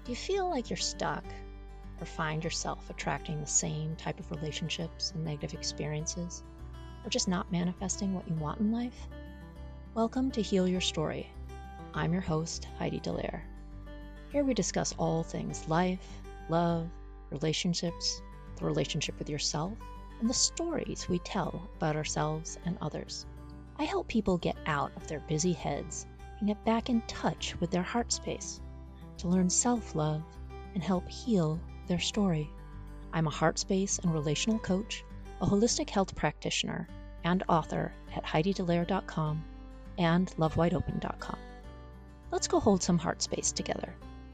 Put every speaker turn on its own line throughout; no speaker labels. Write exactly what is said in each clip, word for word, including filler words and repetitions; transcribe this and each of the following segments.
Do you feel like you're stuck or find yourself attracting the same type of relationships and negative experiences, or just not manifesting what you want in life? Welcome to Heal Your Story. I'm your host, Heidi Dallaire. Here we discuss all things life, love, relationships, the relationship with yourself, and the stories we tell about ourselves and others. I help people get out of their busy heads and get back in touch with their heart space to learn self-love and help heal their story. I'm a heart space and relational coach, a holistic health practitioner, and author at heidi dallaire dot com and love wide open dot com. Let's go hold some heart space together.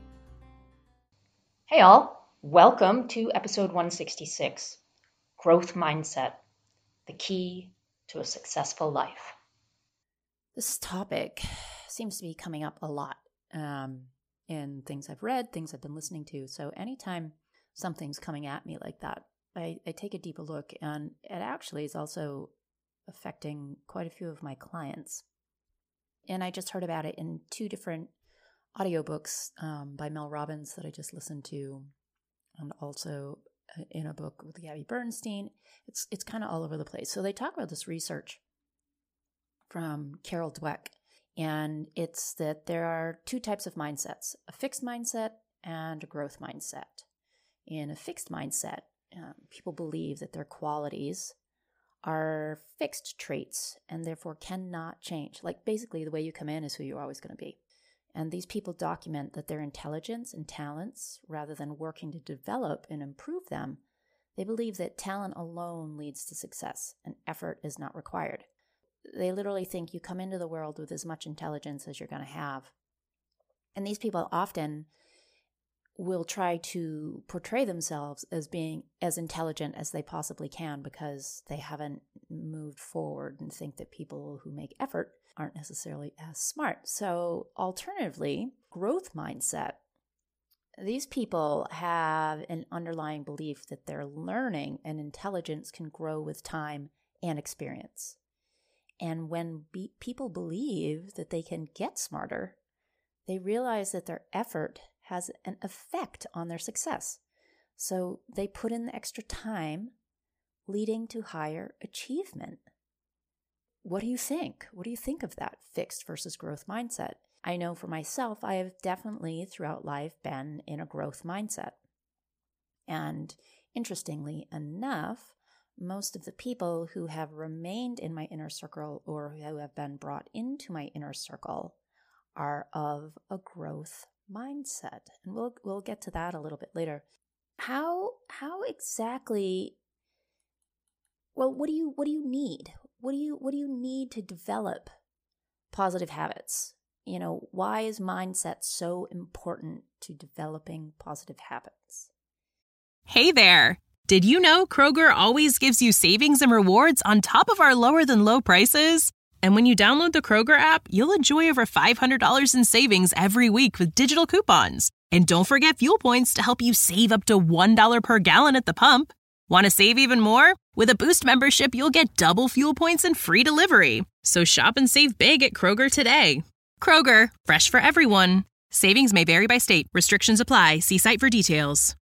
Hey all, welcome to episode one sixty-six, Growth Mindset, the Key to a Successful Life.
This topic seems to be coming up a lot um, in things I've read, things I've been listening to. So anytime something's coming at me like that, I, I take a deeper look, and it actually is also affecting quite a few of my clients. And I just heard about it in two different audiobooks um, by Mel Robbins that I just listened to, and also in a book with Gabby Bernstein. It's it's kind of all over the place. So they talk about this research from Carol Dweck, and it's that there are two types of mindsets, a fixed mindset and a growth mindset. In a fixed mindset, um, people believe that their qualities are fixed traits and therefore cannot change. Like basically the way you come in is who you're always going to be. And these people document that their intelligence and talents, rather than working to develop and improve them, they believe that talent alone leads to success and effort is not required. They literally think you come into the world with as much intelligence as you're going to have. And these people often will try to portray themselves as being as intelligent as they possibly can because they haven't moved forward and think that people who make effort aren't necessarily as smart. So alternatively, growth mindset. These people have an underlying belief that their learning and intelligence can grow with time and experience. And when be- people believe that they can get smarter, they realize that their effort has an effect on their success. So they put in the extra time, leading to higher achievement. What do you think? What do you think of that fixed versus growth mindset? I know for myself, I have definitely throughout life been in a growth mindset. And interestingly enough, most of the people who have remained in my inner circle or who have been brought into my inner circle are of a growth mindset. And we'll we'll get to that a little bit later. How how exactly well what do you what do you need? What do you what do you need to develop positive habits? You know, why is mindset so important to developing positive habits?
Hey there. Did you know Kroger always gives you savings and rewards on top of our lower than low prices? And when you download the Kroger app, you'll enjoy over five hundred dollars in savings every week with digital coupons. And don't forget fuel points to help you save up to one dollar per gallon at the pump. Want to save even more? With a Boost membership, you'll get double fuel points and free delivery. So shop and save big at Kroger today. Kroger, fresh for everyone. Savings may vary by state. Restrictions apply. See site for details.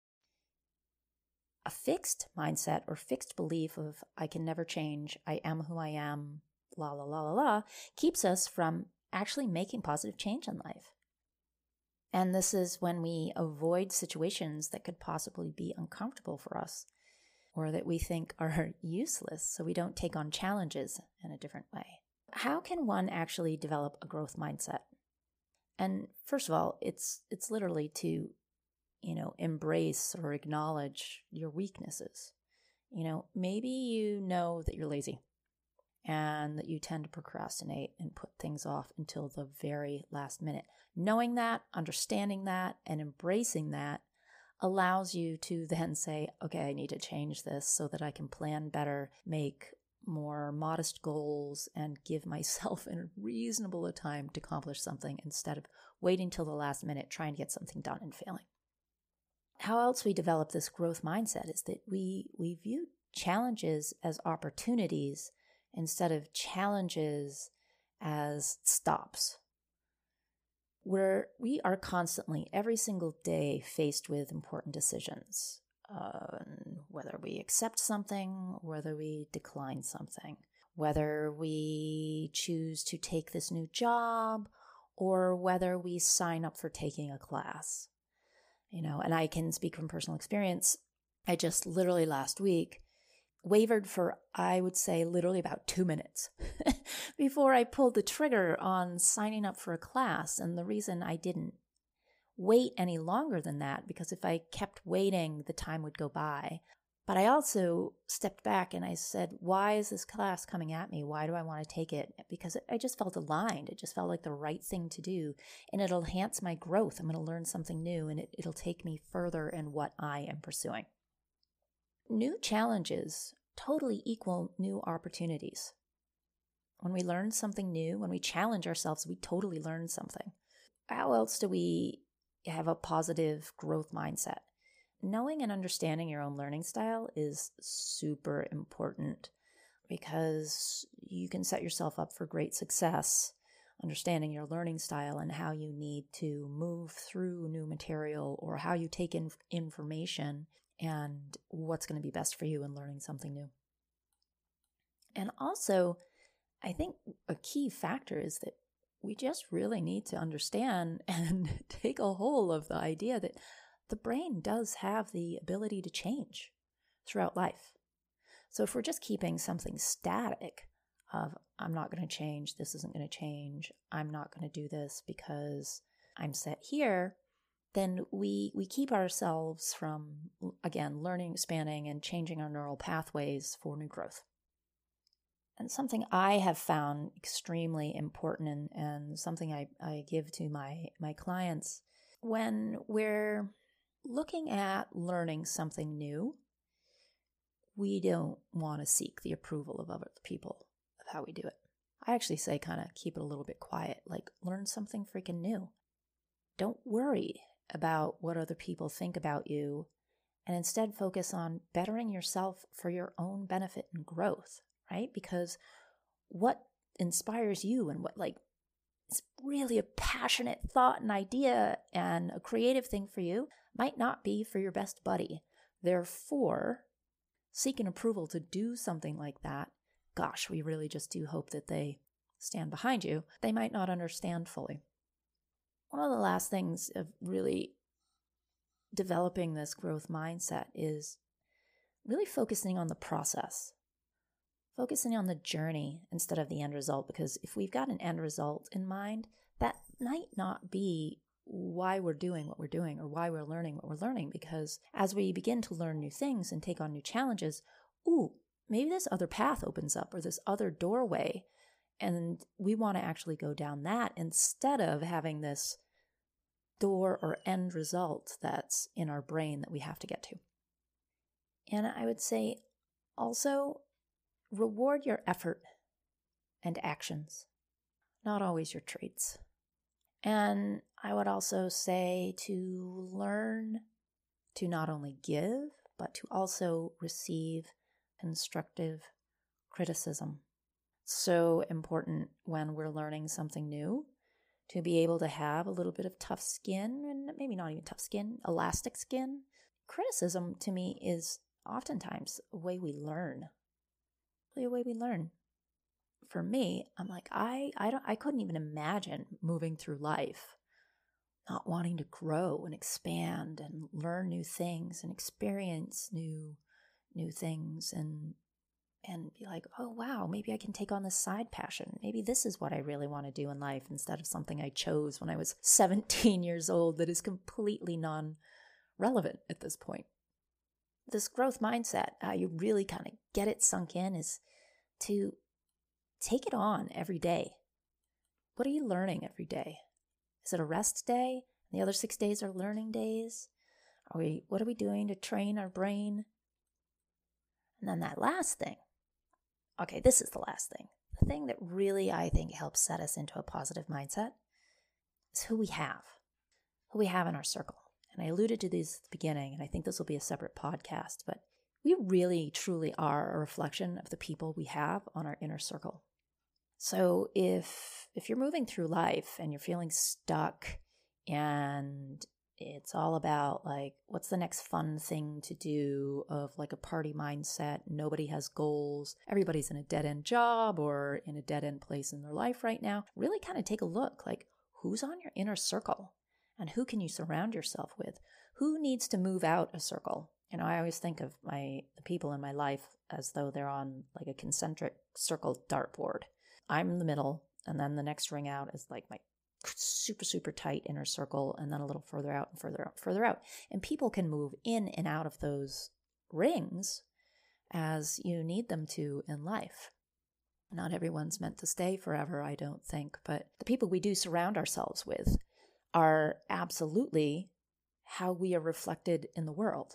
A fixed mindset or fixed belief of I can never change, I am who I am, la la la la la, keeps us from actually making positive change in life. And this is when we avoid situations that could possibly be uncomfortable for us or that we think are useless, so we don't take on challenges in a different way. How can one actually develop a growth mindset? And first of all, it's it's literally to you know, embrace or acknowledge your weaknesses. You know, maybe you know that you're lazy and that you tend to procrastinate and put things off until the very last minute. Knowing that, understanding that, and embracing that allows you to then say, okay, I need to change this so that I can plan better, make more modest goals, and give myself a reasonable time to accomplish something instead of waiting till the last minute trying to get something done and failing. How else we develop this growth mindset is that we we view challenges as opportunities instead of challenges as stops. where we are constantly, every single day, faced with important decisions. Uh, whether we accept something, whether we decline something, whether we choose to take this new job, or whether we sign up for taking a class. You know, and I can speak from personal experience. I just literally last week wavered for, I would say, literally about two minutes before I pulled the trigger on signing up for a class. And the reason I didn't wait any longer than that, because if I kept waiting, the time would go by. But I also stepped back and I said, why is this class coming at me? Why do I want to take it? Because I just felt aligned. It just felt like the right thing to do. And it'll enhance my growth. I'm going to learn something new, and it, it'll take me further in what I am pursuing. New challenges totally equal new opportunities. When we learn something new, when we challenge ourselves, we totally learn something. How else do we have a positive growth mindset? Knowing and understanding your own learning style is super important, because you can set yourself up for great success understanding your learning style and how you need to move through new material, or how you take in information and what's going to be best for you in learning something new. And also, I think a key factor is that we just really need to understand and take a hold of the idea that the brain does have the ability to change throughout life. So if we're just keeping something static of, I'm not going to change, this isn't going to change, I'm not going to do this because I'm set here, then we we keep ourselves from, again, learning, expanding, and changing our neural pathways for new growth. And something I have found extremely important, and, and something I, I give to my, my clients, when we're looking at learning something new, we don't want to seek the approval of other people of how we do it. I actually say kind of keep it a little bit quiet, like learn something freaking new. Don't worry about what other people think about you, and instead focus on bettering yourself for your own benefit and growth, right? Because what inspires you and what like is really a passionate thought and idea and a creative thing for you might not be for your best buddy. Therefore, seeking approval to do something like that, gosh, we really just do hope that they stand behind you. They might not understand fully. One of the last things of really developing this growth mindset is really focusing on the process, focusing on the journey instead of the end result. Because if we've got an end result in mind, that might not be why we're doing what we're doing or why we're learning what we're learning. Because as we begin to learn new things and take on new challenges, ooh, maybe this other path opens up or this other doorway. And we want to actually go down that instead of having this door or end result that's in our brain that we have to get to. And I would say also reward your effort and actions, not always your traits. And I would also say to learn to not only give, but to also receive constructive criticism. So important when we're learning something new to be able to have a little bit of tough skin, and maybe not even tough skin, elastic skin. Criticism to me is oftentimes a way we learn, really a way we learn. For me, I'm like, I, I don't, I couldn't even imagine moving through life not wanting to grow and expand and learn new things and experience new, new things and and be like, oh, wow, maybe I can take on this side passion. Maybe this is what I really want to do in life instead of something I chose when I was seventeen years old that is completely non-relevant at this point. This growth mindset, how you really kind of get it sunk in, is to take it on every day. What are you learning every day? Is it a rest day? The other six days are learning days? Are we? What are we doing to train our brain? And then that last thing. Okay, this is the last thing. The thing that really, I think, helps set us into a positive mindset is who we have, who we have in our circle. And I alluded to this at the beginning, and I think this will be a separate podcast, but we really, truly are a reflection of the people we have on our inner circle. So if if you're moving through life and you're feeling stuck and it's all about like, what's the next fun thing to do, of like a party mindset, nobody has goals, everybody's in a dead-end job or in a dead-end place in their life right now, really kind of take a look, like who's on your inner circle and who can you surround yourself with? Who needs to move out a circle? You know, I always think of my the people in my life as though they're on like a concentric circle dartboard. I'm in the middle, and then the next ring out is like my super, super tight inner circle, and then a little further out and further out, further out. And people can move in and out of those rings as you need them to in life. Not everyone's meant to stay forever, I don't think, but the people we do surround ourselves with are absolutely how we are reflected in the world.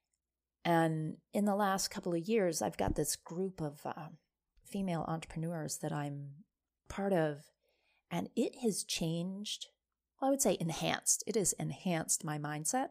And in the last couple of years, I've got this group of uh, female entrepreneurs that I'm part of, and it has changed, well, I would say enhanced. It has enhanced my mindset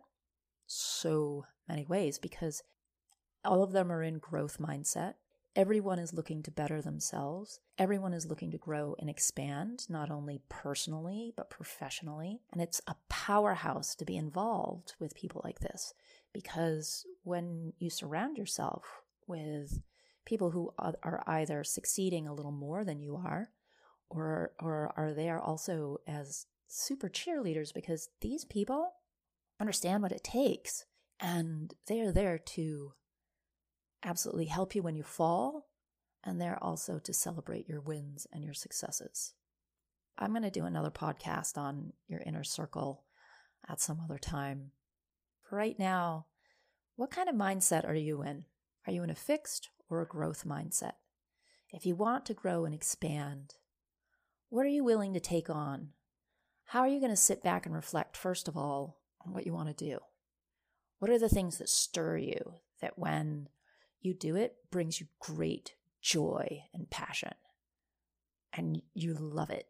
so many ways because all of them are in growth mindset. Everyone is looking to better themselves. Everyone is looking to grow and expand, not only personally, but professionally. And it's a powerhouse to be involved with people like this, because when you surround yourself with people who are either succeeding a little more than you are, or or are there also as super cheerleaders, because these people understand what it takes, and they're there to absolutely help you when you fall, and they're also to celebrate your wins and your successes. I'm going to do another podcast on your inner circle at some other time. For right now, what kind of mindset are you in? Are you in a fixed or a growth mindset? If you want to grow and expand, what are you willing to take on? How are you going to sit back and reflect, first of all, on what you want to do? What are the things that stir you, that when you do it, brings you great joy and passion, and you love it?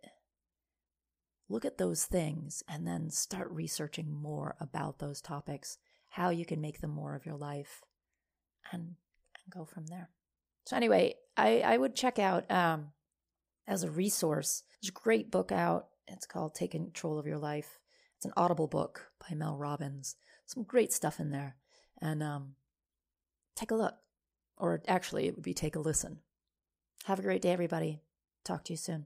Look at those things and then start researching more about those topics, how you can make them more of your life, and, and go from there. So anyway, I, I would check out, um, as a resource, there's a great book out. It's called Take Control of Your Life. It's an Audible book by Mel Robbins. Some great stuff in there. And um, take a look. Or actually, it would be take a listen. Have a great day, everybody. Talk to you soon.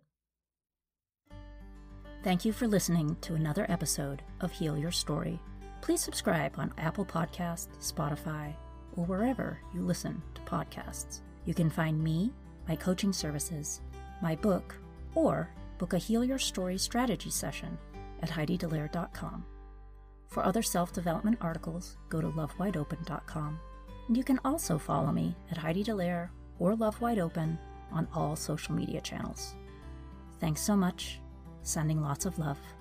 Thank you for listening to another episode of Heal Your Story. Please subscribe on Apple Podcasts, Spotify, or wherever you listen to podcasts. You can find me, my coaching services, my book, or book a Heal Your Story strategy session at heidi dallaire dot com. For other self-development articles, go to love wide open dot com. And you can also follow me at Heidi Dallaire or Love Wide Open on all social media channels. Thanks so much. Sending lots of love.